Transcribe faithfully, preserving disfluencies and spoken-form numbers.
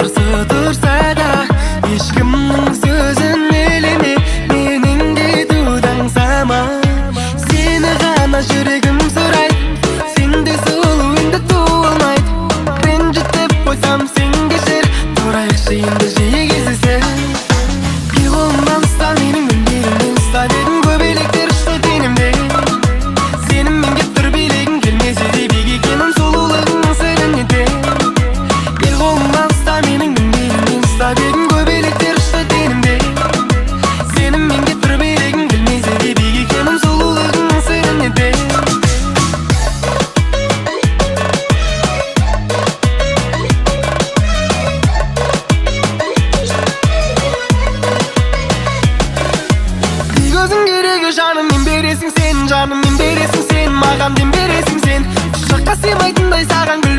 қарсы тұрса да, ешкімнің сөзін елеме, менің кетуді аңсама. Сені ғана жүрегім сұрайды, сенде сұлу енді туылмайды. Ренжітіп қойсам сен кешір, тұрайықшы енді жиі кездесіп. Bir қолымнан ұста, менің үндерімнен ұста дедім, көбелектер ұшты денімде. Сенің мен кеп тұр билегім келмесе де, бек екенім сұлулығыңның сырын ете. Bir қолымнан ұста, менің үндерімнен ұста дедім, көбелектер ұшты денімде. Сенің мен кеп тұр билегім келмесе де, бек екенім сұлулығыңның сырын ете. Gözün gerегі жаным, мен бересің сен, жаным мен бересің сен, маған дем бересің сен. Құшаққа сыймайтындай саған гүл